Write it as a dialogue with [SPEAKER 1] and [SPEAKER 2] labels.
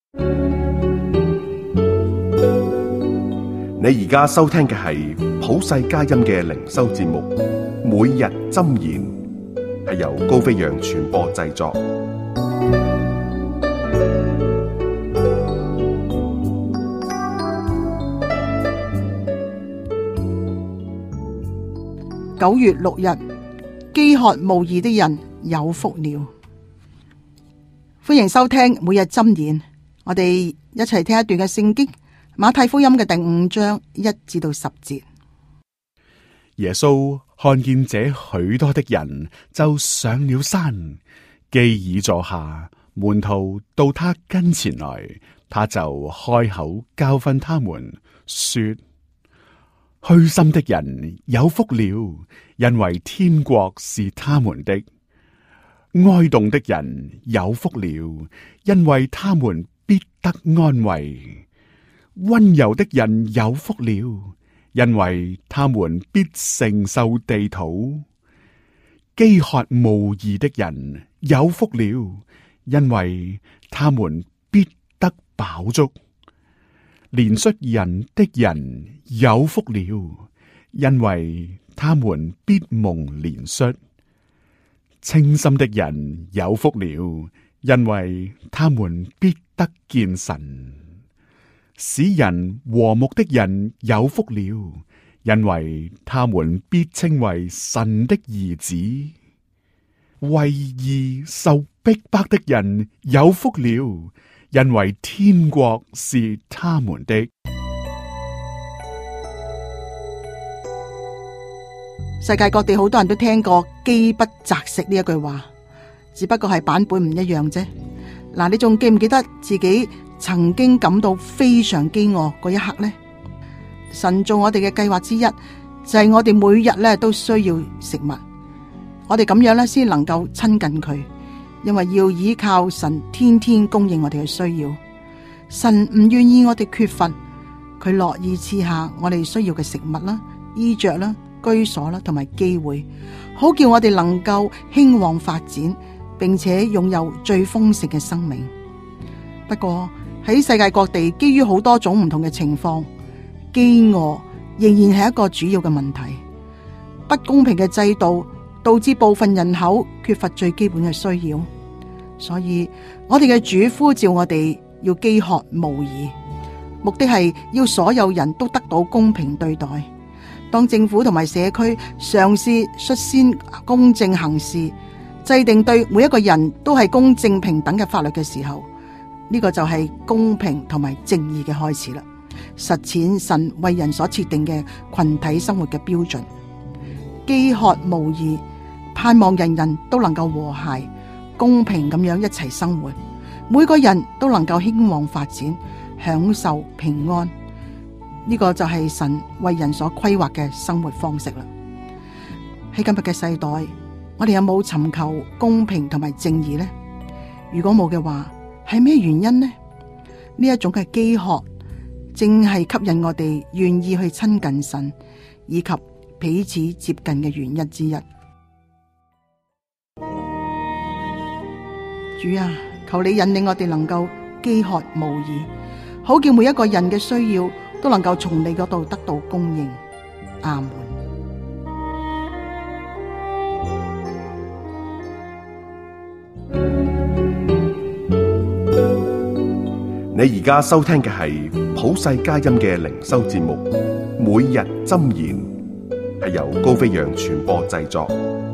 [SPEAKER 1] 你而家收聽嘅係普世佳音嘅靈修節目，每日箴言，係由高飛揚傳播製作。
[SPEAKER 2] 9月6日，飢渴慕義的人有福了。歡迎收聽每日箴言，我哋一齊聽一段嘅聖經，馬太福音嘅第5章1至到10節。
[SPEAKER 3] 耶穌看見這許多的人，就上了山，既已坐下，門徒到他跟前來，他就開口教訓他們，說：虛心的人有福了，因為天國是他們的；哀慟的人有福了，因為他們必得安慰；溫柔的人有福了，因為他們必承受地土；飢渴慕義的人有福了，因為他們必得飽足；憐恤人的人有福了，因為他們必蒙憐恤；清心的人有福了，因為他們必得見神；使人和睦的人有福了，因為他們必稱為神的兒子；為義受逼迫的人有福了，因為天國是他們的。
[SPEAKER 2] 世界各地好多人都聽過飢不擇食呢一句話，只不過係版本唔一樣啫。嗱，你仲記唔記得自己曾經感到非常飢餓嗰一刻呢？神做我哋嘅計劃之一，就係我哋每日咧都需要食物，我哋咁樣咧先能夠親近佢，因為要依靠神天天供應我哋嘅需要。神唔願意我哋缺乏，佢樂意賜下我哋需要嘅食物啦、衣着啦、居所啦同埋機會，好叫我哋能夠興旺發展，並且擁有最豐盛嘅生命。不過喺世界各地，基於好多種唔同嘅情況，飢餓仍然係一個主要嘅問題。不公平嘅制度導致部分人口缺乏最基本嘅需要，所以我哋嘅主呼召我哋要飢渴慕義，目的係要所有人都得到公平對待。當政府同埋社區嘗試率先公正行事，制定對每一個人都係公正平等嘅法律嘅時候，呢個就係公平同埋正義嘅開始啦。實踐神為人所設定嘅群體生活嘅標準，飢渴慕義，盼望人人都能夠和諧公平咁樣一齊生活，每個人都能夠興旺發展，享受平安。呢個就係神為人所規劃嘅生活方式啦。喺今日嘅世代，我哋有冇尋求公平同埋正義呢？如果冇嘅話，係咩原因呢？呢一種嘅飢渴，正係吸引我哋願意去親近神，以及彼此接近嘅原因之一。主啊，求你引領我哋能夠飢渴慕義，好叫每一個人嘅需要都能夠從你嗰度得到供應。阿門。
[SPEAKER 1] 你而家收聽嘅係普世佳音嘅靈修節目，每日箴言，係由高飛揚傳播製作。